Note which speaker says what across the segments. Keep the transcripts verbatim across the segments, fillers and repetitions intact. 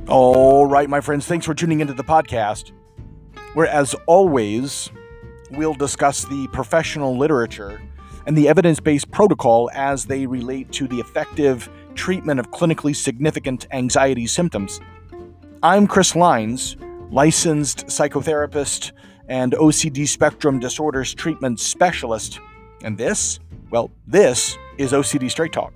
Speaker 1: All right, my friends, thanks for tuning into the podcast, where, as always, we'll discuss the professional literature and the evidence-based protocol as they relate to the effective treatment of clinically significant anxiety symptoms. I'm Chris Lines, licensed psychotherapist and O C D spectrum disorders treatment specialist, and this, well, this is O C D Straight Talk.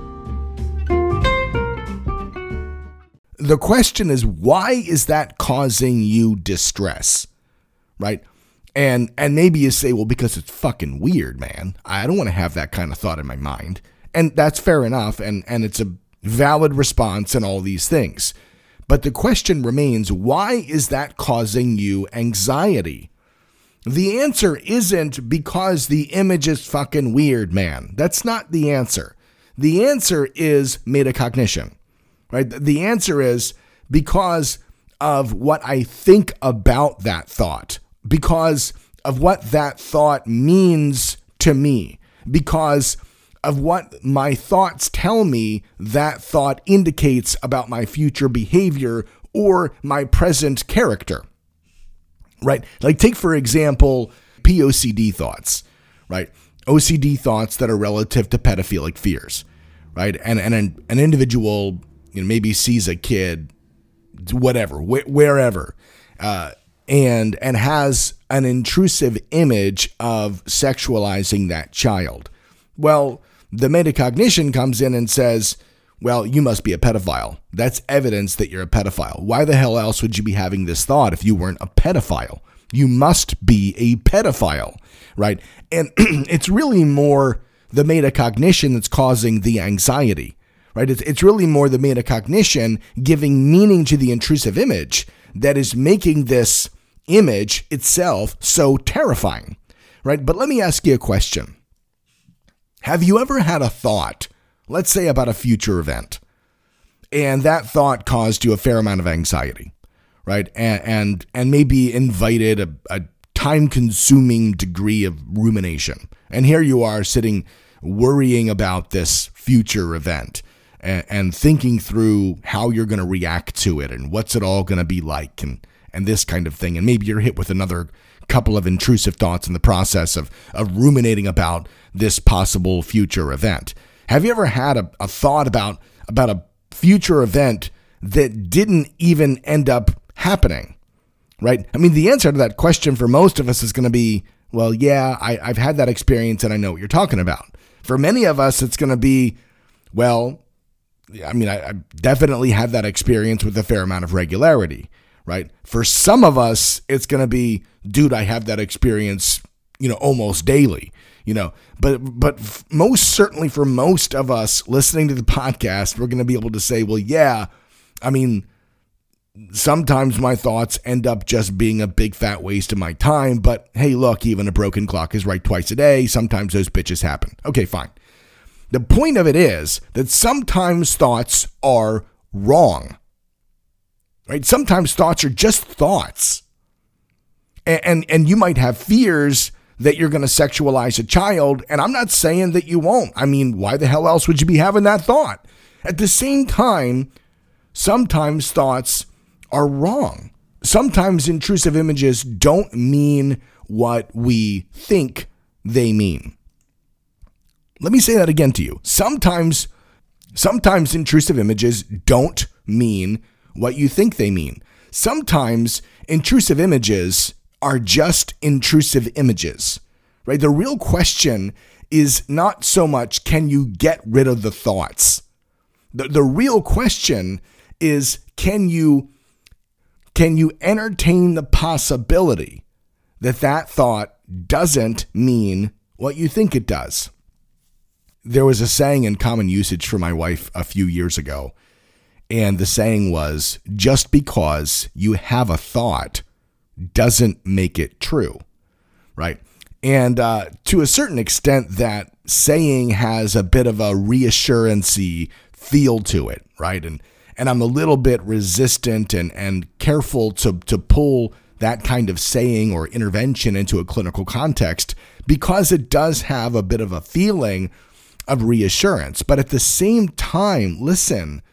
Speaker 2: The question is, why is that causing you distress, right? And and maybe you say, well, because it's fucking weird, man. I don't want to have that kind of thought in my mind. And that's fair enough, and, and it's a valid response and all these things. But the question remains, why is that causing you anxiety? The answer isn't because the image is fucking weird, man. That's not the answer. The answer is metacognition. Right? The answer is because of what I think about that thought, because of what that thought means to me, because of what my thoughts tell me that thought indicates about my future behavior or my present character. Right? Like take, for example, P O C D thoughts, right? O C D thoughts that are relative to pedophilic fears, right? And, and an, an individual you know, maybe sees a kid, whatever, wh- wherever, uh, and and has an intrusive image of sexualizing that child. Well, the metacognition comes in and says, well, you must be a pedophile. That's evidence that you're a pedophile. Why the hell else would you be having this thought if you weren't a pedophile? You must be a pedophile, right? And it's really more the metacognition that's causing the anxiety. Right? It's, it's really more the metacognition giving meaning to the intrusive image that is making this image itself so terrifying. Right? But let me ask you a question. Have you ever had a thought, let's say about a future event, and that thought caused you a fair amount of anxiety, right? And and, and maybe invited a, a time-consuming degree of rumination. And here you are sitting worrying about this future event. And thinking through how you're going to react to it and what's it all going to be like and, and this kind of thing. And maybe you're hit with another couple of intrusive thoughts in the process of, of ruminating about this possible future event. Have you ever had a, a thought about, about a future event that didn't even end up happening, right? I mean, the answer to that question for most of us is going to be, well, yeah, I, I've had that experience and I know what you're talking about. For many of us, it's going to be, well, I mean, I, I definitely have that experience with a fair amount of regularity, right? For some of us, it's going to be, dude, I have that experience, you know, almost daily, you know, but, but f- most certainly for most of us listening to the podcast, we're going to be able to say, well, yeah, I mean, sometimes my thoughts end up just being a big fat waste of my time, but hey, look, even a broken clock is right twice a day. Sometimes those bitches happen. Okay, fine. The point of it is that sometimes thoughts are wrong, right? Sometimes thoughts are just thoughts. And, and, and you might have fears that you're going to sexualize a child, and I'm not saying that you won't. I mean, why the hell else would you be having that thought? At the same time, sometimes thoughts are wrong. Sometimes intrusive images don't mean what we think they mean. Let me say that again to you. Sometimes, sometimes intrusive images don't mean what you think they mean. Sometimes intrusive images are just intrusive images, right? The real question is not so much, can you get rid of the thoughts? The, the real question is, can you, can you entertain the possibility that that thought doesn't mean what you think it does? There was a saying in common usage for my wife a few years ago, and the saying was, just because you have a thought doesn't make it true, right? And uh, to a certain extent, that saying has a bit of a reassurance-y feel to it, right? And and I'm a little bit resistant and, and careful to, to pull that kind of saying or intervention into a clinical context because it does have a bit of a feeling of reassurance. But at the same time, listen,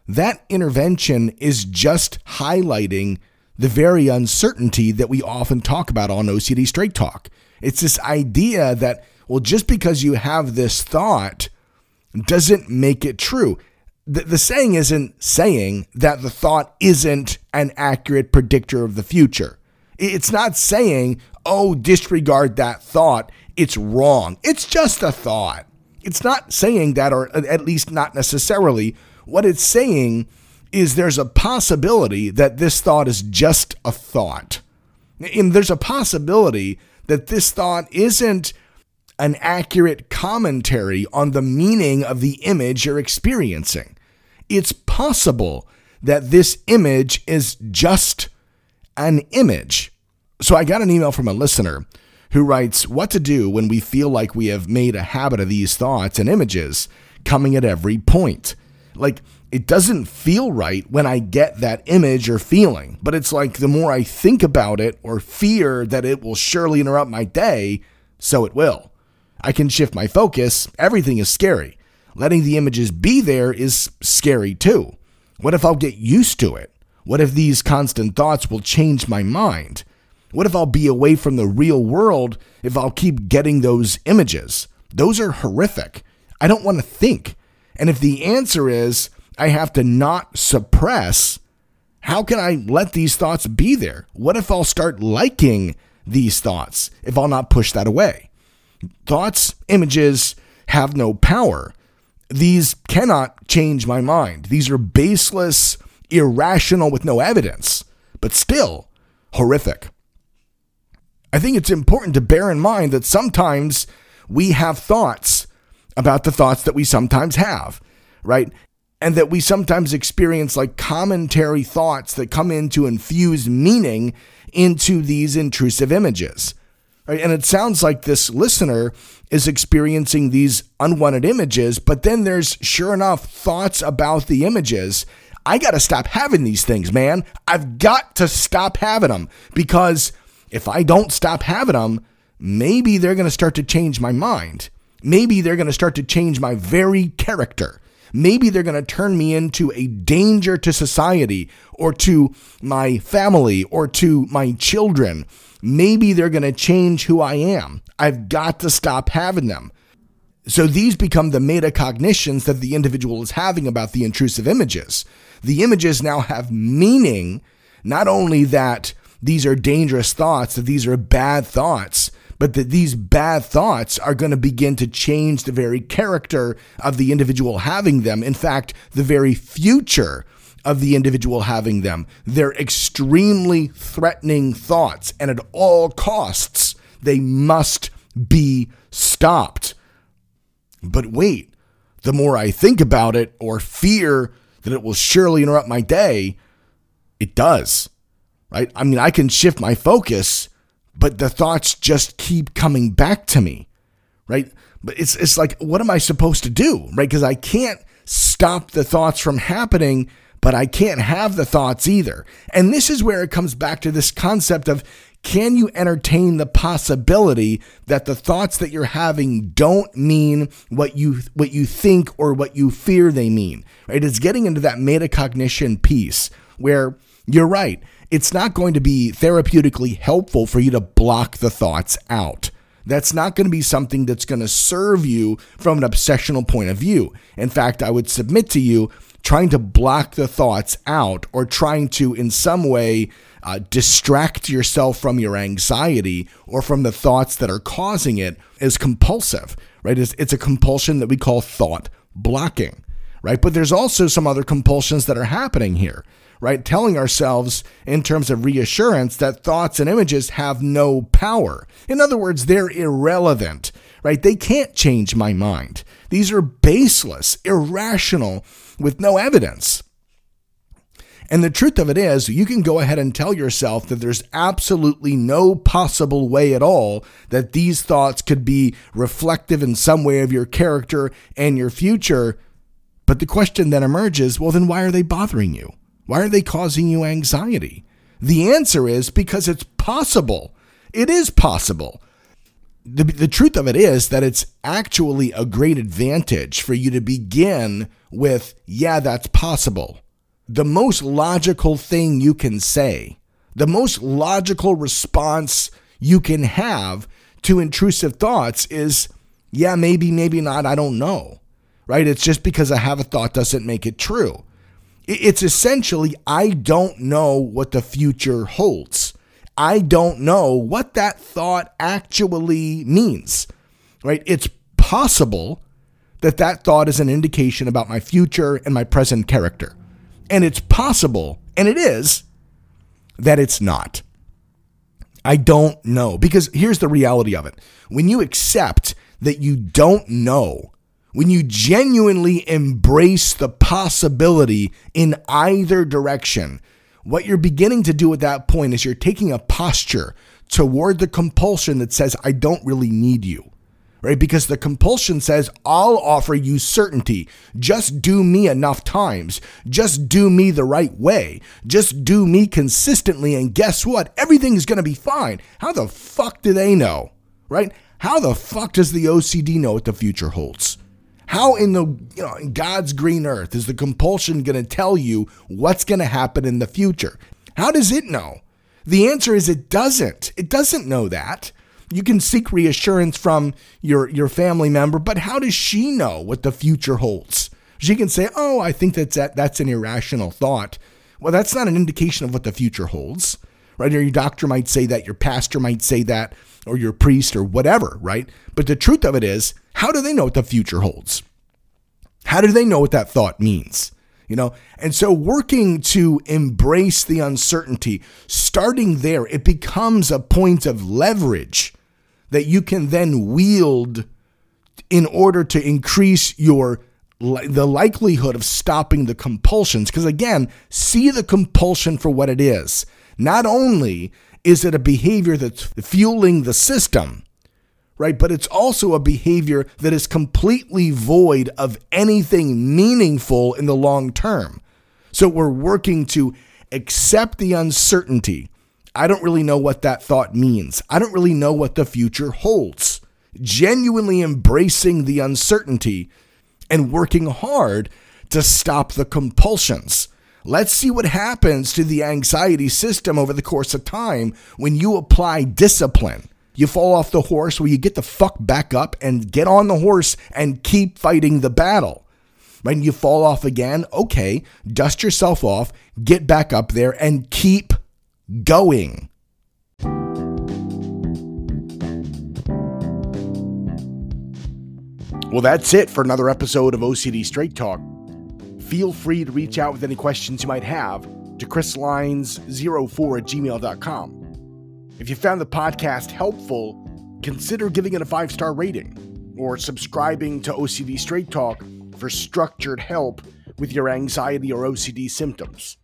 Speaker 2: that intervention is just highlighting the very uncertainty that we often talk about on O C D Straight Talk. It's this idea that, well, just because you have this thought doesn't make it true. The, the saying isn't saying that the thought isn't an accurate predictor of the future. It's not saying, oh, disregard that thought, it's wrong. It's just a thought. It's not saying that, or at least not necessarily. What it's saying is there's a possibility that this thought is just a thought. And there's a possibility that this thought isn't an accurate commentary on the meaning of the image you're experiencing. It's possible that this image is just an image. So I got an email from a listener who writes, what to do when we feel like we have made a habit of these thoughts and images coming at every point. Like, it doesn't feel right when I get that image or feeling, but it's like the more I think about it or fear that it will surely interrupt my day, so it will. I can shift my focus. Everything is scary. Letting the images be there is scary too. What if I'll get used to it? What if these constant thoughts will change my mind? What if I'll be away from the real world if I'll keep getting those images? Those are horrific. I don't want to think. And if the answer is I have to not suppress, how can I let these thoughts be there? What if I'll start liking these thoughts if I'll not push that away? Thoughts, images have no power. These cannot change my mind. These are baseless, irrational with no evidence, but still horrific. I think it's important to bear in mind that sometimes we have thoughts about the thoughts that we sometimes have, right? And that we sometimes experience like commentary thoughts that come in to infuse meaning into these intrusive images, right? And it sounds like this listener is experiencing these unwanted images, but then there's, sure enough, thoughts about the images. I got to stop having these things, man. I've got to stop having them, because if I don't stop having them, maybe they're going to start to change my mind. Maybe they're going to start to change my very character. Maybe they're going to turn me into a danger to society or to my family or to my children. Maybe they're going to change who I am. I've got to stop having them. So these become the metacognitions that the individual is having about the intrusive images. The images now have meaning, not only that these are dangerous thoughts, that these are bad thoughts, but that these bad thoughts are going to begin to change the very character of the individual having them. In fact, the very future of the individual having them. They're extremely threatening thoughts, and at all costs, they must be stopped. But wait, the more I think about it or fear that it will surely interrupt my day, it does. Right? I mean, I can shift my focus, but the thoughts just keep coming back to me, right? But it's it's like, what am I supposed to do, right? Because I can't stop the thoughts from happening, but I can't have the thoughts either. And this is where it comes back to this concept of, can you entertain the possibility that the thoughts that you're having don't mean what you what you think or what you fear they mean, right? It's getting into that metacognition piece where you're right. It's not going to be therapeutically helpful for you to block the thoughts out. That's not going to be something that's going to serve you from an obsessional point of view. In fact, I would submit to you, trying to block the thoughts out or trying to in some way uh, distract yourself from your anxiety or from the thoughts that are causing it is compulsive, right? It's, it's a compulsion that we call thought blocking, right? But there's also some other compulsions that are happening here, right? Telling ourselves in terms of reassurance that thoughts and images have no power. In other words, they're irrelevant, right? They can't change my mind. These are baseless, irrational, with no evidence. And the truth of it is, you can go ahead and tell yourself that there's absolutely no possible way at all that these thoughts could be reflective in some way of your character and your future. But the question then emerges, well, then why are they bothering you? Why are they causing you anxiety? The answer is because it's possible. It is possible. the, the truth of it is that it's actually a great advantage for you to begin with, yeah, that's possible. The most logical thing you can say, the most logical response you can have to intrusive thoughts is, yeah, maybe, maybe not, I don't know, right? It's just because I have a thought doesn't make it true. It's essentially, I don't know what the future holds. I don't know what that thought actually means, right? It's possible that that thought is an indication about my future and my present character. And it's possible, and it is, that it's not. I don't know. Because here's the reality of it. When you accept that you don't know, when you genuinely embrace the possibility in either direction, what you're beginning to do at that point is you're taking a posture toward the compulsion that says, I don't really need you, right? Because the compulsion says, I'll offer you certainty. Just do me enough times. Just do me the right way. Just do me consistently. And guess what? Everything's going to be fine. How the fuck do they know, right? How the fuck does the O C D know what the future holds? How in the, you know, in God's green earth is the compulsion going to tell you what's going to happen in the future? How does it know? The answer is it doesn't. It doesn't know that. You can seek reassurance from your, your family member, but how does she know what the future holds? She can say, oh, I think that's, that, that's an irrational thought. Well, that's not an indication of what the future holds, right? Or your doctor might say that, your pastor might say that, or your priest or whatever, right? But the truth of it is, how do they know what the future holds? How do they know what that thought means? You know, and so working to embrace the uncertainty, starting there, it becomes a point of leverage that you can then wield in order to increase your the likelihood of stopping the compulsions. Because again, see the compulsion for what it is. Not only is it a behavior that's fueling the system, right? But it's also a behavior that is completely void of anything meaningful in the long term. So we're working to accept the uncertainty. I don't really know what that thought means. I don't really know what the future holds. Genuinely embracing the uncertainty and working hard to stop the compulsions. Let's see what happens to the anxiety system over the course of time when you apply discipline. You fall off the horse, well, you get the fuck back up and get on the horse and keep fighting the battle. When you fall off again, okay, dust yourself off, get back up there and keep going. Well, that's it for another episode of O C D Straight Talk. Feel free to reach out with any questions you might have to chris lines zero four at gmail dot com. If you found the podcast helpful, consider giving it a five-star rating or subscribing to O C D Straight Talk for structured help with your anxiety or O C D symptoms.